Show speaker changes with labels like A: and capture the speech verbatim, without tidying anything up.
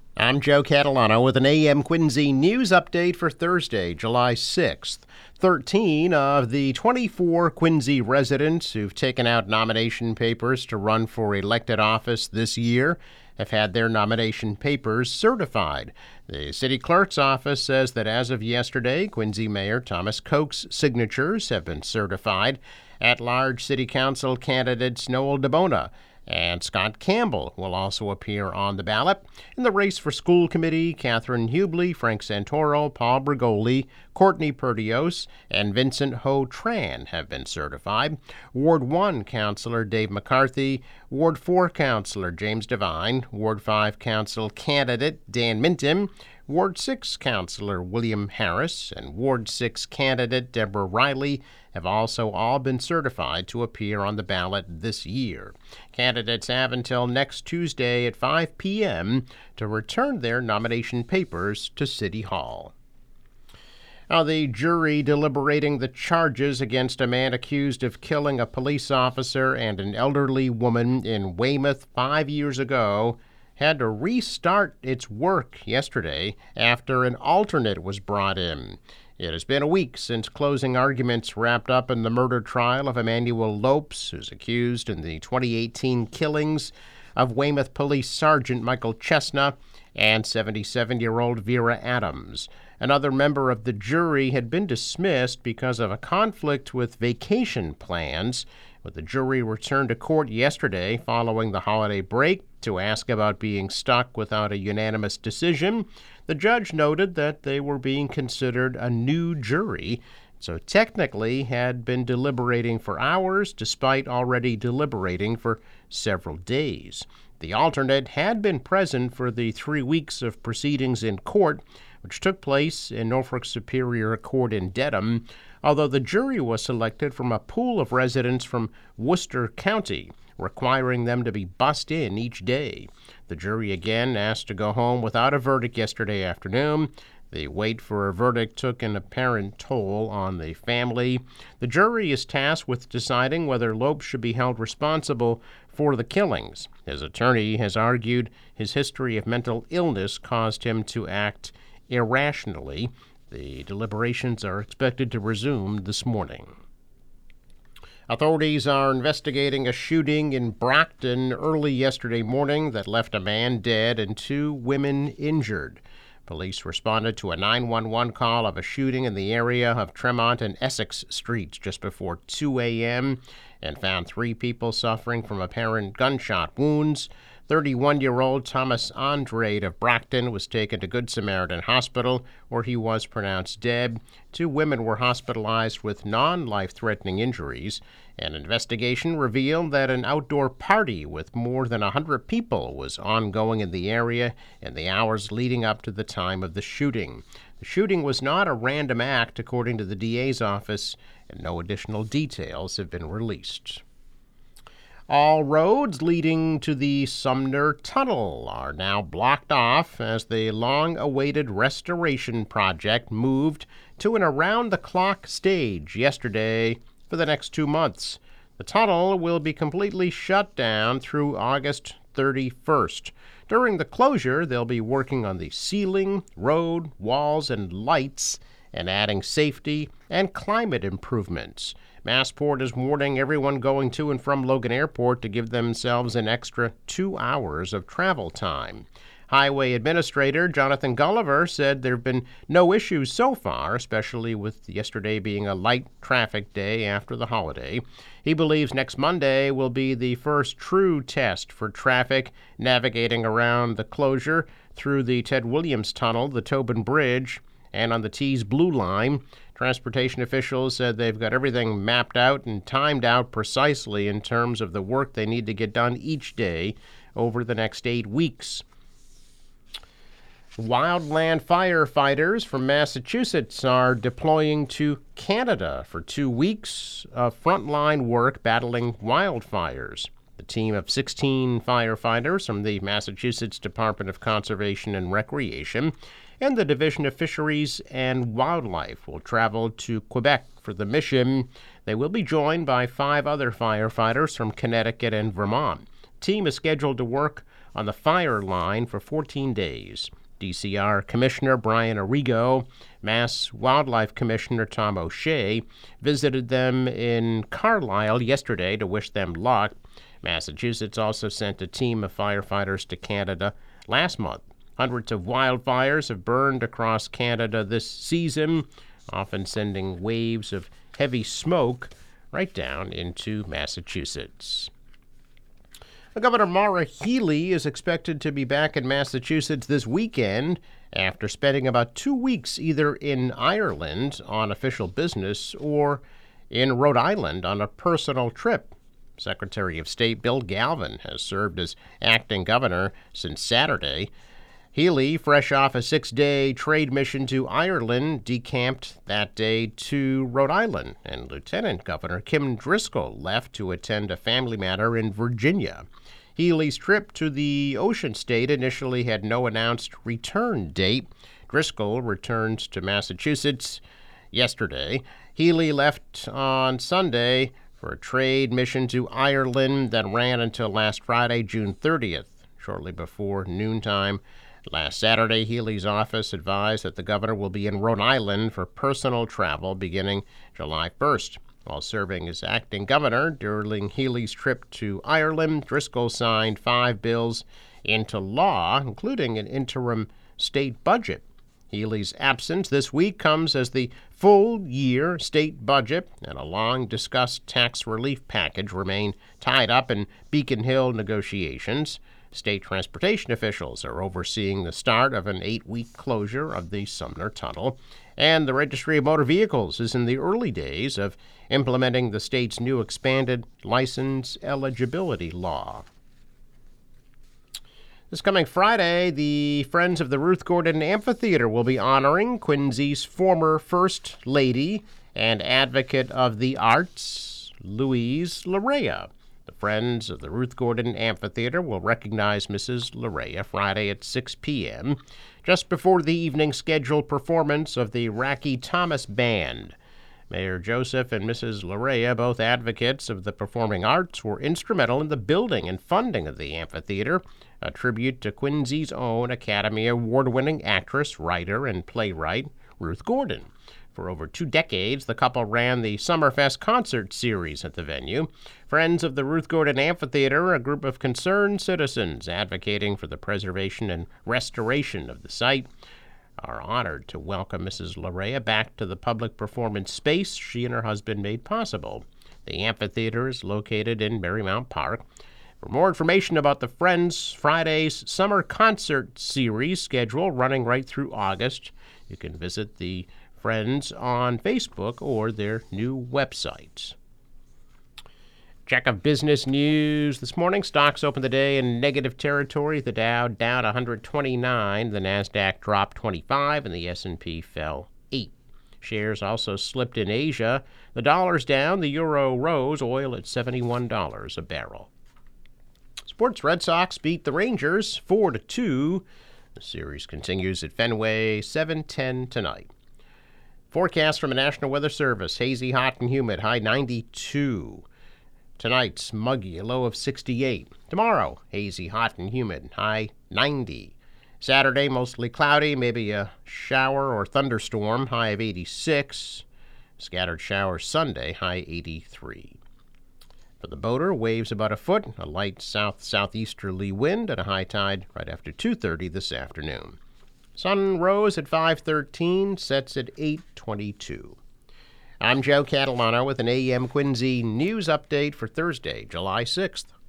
A: I'm Joe Catalano with an A M Quincy news update for Thursday, July sixth. thirteen of the twenty-four Quincy residents who've taken out nomination papers to run for elected office this year have had their nomination papers certified. The city clerk's office says that as of yesterday, Quincy Mayor Thomas Koch's signatures have been certified. At-large city council candidates Noel DeBona and Scott Campbell will also appear on the ballot. In the race for school committee, Catherine Hubley, Frank Santoro, Paul Brigoli, Courtney Perdios, and Vincent Ho Tran have been certified. Ward one Councilor Dave McCarthy, Ward four Councilor James Devine, Ward five Council candidate Dan Minton, Ward six Councilor William Harris, and Ward six candidate Deborah Riley have also all been certified to appear on the ballot this year. Candidates have until next Tuesday at five p.m. to return their nomination papers to City Hall. Now, the jury deliberating the charges against a man accused of killing a police officer and an elderly woman in Weymouth five years ago had to restart its work yesterday after an alternate was brought in. It has been a week since closing arguments wrapped up in the murder trial of Emmanuel Lopes, who's accused in the twenty eighteen killings of Weymouth Police Sergeant Michael Chestnut and seventy-seven-year-old Vera Adams. Another member of the jury had been dismissed because of a conflict with vacation plans, but the jury returned to court yesterday following the holiday break to ask about being stuck without a unanimous decision. The judge noted that they were being considered a new jury, so technically had been deliberating for hours despite already deliberating for several days. The alternate had been present for the three weeks of proceedings in court, which took place in Norfolk Superior Court in Dedham, although the jury was selected from a pool of residents from Worcester County, requiring them to be bussed in each day. The jury again asked to go home without a verdict yesterday afternoon. The wait for a verdict took an apparent toll on the family. The jury is tasked with deciding whether Lopes should be held responsible for the killings. His attorney has argued his history of mental illness caused him to act irrationally. The deliberations are expected to resume this morning. Authorities are investigating a shooting in Brockton early yesterday morning that left a man dead and two women injured. Police responded to a nine one one call of a shooting in the area of Tremont and Essex Streets just before two a.m. and found three people suffering from apparent gunshot wounds. thirty-one-year-old Thomas Andrade of Brockton was taken to Good Samaritan Hospital, where he was pronounced dead. Two women were hospitalized with non-life-threatening injuries. An investigation revealed that an outdoor party with more than one hundred people was ongoing in the area in the hours leading up to the time of the shooting. The shooting was not a random act, according to the D A's office, and no additional details have been released. All roads leading to the Sumner Tunnel are now blocked off as the long-awaited restoration project moved to an around-the-clock stage yesterday for the next two months. The tunnel will be completely shut down through August thirty-first. During the closure, they'll be working on the ceiling, road, walls, and lights, and adding safety and climate improvements. Massport is warning everyone going to and from Logan Airport to give themselves an extra two hours of travel time. Highway Administrator Jonathan Gulliver said there have been no issues so far, especially with yesterday being a light traffic day after the holiday. He believes next Monday will be the first true test for traffic navigating around the closure through the Ted Williams Tunnel, the Tobin Bridge, and on the T's Blue Line. Transportation officials said they've got everything mapped out and timed out precisely in terms of the work they need to get done each day over the next eight weeks. Wildland firefighters from Massachusetts are deploying to Canada for two weeks of frontline work battling wildfires. The team of sixteen firefighters from the Massachusetts Department of Conservation and Recreation and the Division of Fisheries and Wildlife will travel to Quebec for the mission. They will be joined by five other firefighters from Connecticut and Vermont. The team is scheduled to work on the fire line for fourteen days. D C R Commissioner Brian Arrigo, Mass Wildlife Commissioner Tom O'Shea visited them in Carlisle yesterday to wish them luck. Massachusetts also sent a team of firefighters to Canada last month. Hundreds of wildfires have burned across Canada this season, often sending waves of heavy smoke right down into Massachusetts. Governor Maura Healey is expected to be back in Massachusetts this weekend after spending about two weeks either in Ireland on official business or in Rhode Island on a personal trip. Secretary of State Bill Galvin has served as acting governor since Saturday. Healey, fresh off a six-day trade mission to Ireland, decamped that day to Rhode Island, and Lieutenant Governor Kim Driscoll left to attend a family matter in Virginia. Healey's trip to the Ocean State initially had no announced return date. Driscoll returns to Massachusetts yesterday. Healey left on Sunday for a trade mission to Ireland that ran until last Friday, June thirtieth, shortly before noontime. Last Saturday, Healey's office advised that the governor will be in Rhode Island for personal travel beginning July first. While serving as acting governor during Healey's trip to Ireland, Driscoll signed five bills into law, including an interim state budget. Healey's absence this week comes as the full-year state budget and a long-discussed tax relief package remain tied up in Beacon Hill negotiations. State transportation officials are overseeing the start of an eight-week closure of the Sumner Tunnel, and the Registry of Motor Vehicles is in the early days of implementing the state's new expanded license eligibility law. This coming Friday, the Friends of the Ruth Gordon Amphitheater will be honoring Quincy's former First Lady and Advocate of the Arts, Louise Larea. The Friends of the Ruth Gordon Amphitheater will recognize Missus Larea Friday at six p.m., just before the evening scheduled performance of the Racky Thomas Band. Mayor Joseph and Missus Larea, both advocates of the performing arts, were instrumental in the building and funding of the amphitheater, a tribute to Quincy's own Academy Award-winning actress, writer, and playwright Ruth Gordon. For over two decades, the couple ran the Summerfest concert series at the venue. Friends of the Ruth Gordon Amphitheater, a group of concerned citizens advocating for the preservation and restoration of the site, are honored to welcome Missus Larea back to the public performance space she and her husband made possible. The amphitheater is located in Marymount Park. For more information about the Friends Friday's summer concert series schedule running right through August, you can visit the Friends on Facebook or their new website. Check of business news this morning. Stocks opened the day in negative territory. The Dow down one hundred twenty-nine. The Nasdaq dropped twenty-five, and the S and P fell eight. Shares also slipped in Asia. The dollar's down. The euro rose. Oil at seventy-one dollars a barrel. Sports: Red Sox beat the Rangers four to two. The series continues at Fenway seven ten tonight. Forecast from the National Weather Service: hazy, hot, and humid. High ninety-two. Tonight's muggy, a low of sixty-eight. Tomorrow, hazy, hot, and humid, high ninety. Saturday, mostly cloudy, maybe a shower or thunderstorm, high of eighty-six. Scattered showers Sunday, high eighty-three. For the boater, waves about a foot, a light south-southeasterly wind, and a high tide right after two thirty this afternoon. Sun rose at five thirteen, sets at eight twenty-two. I'm Joe Catalano with an A M Quincy news update for Thursday, July sixth.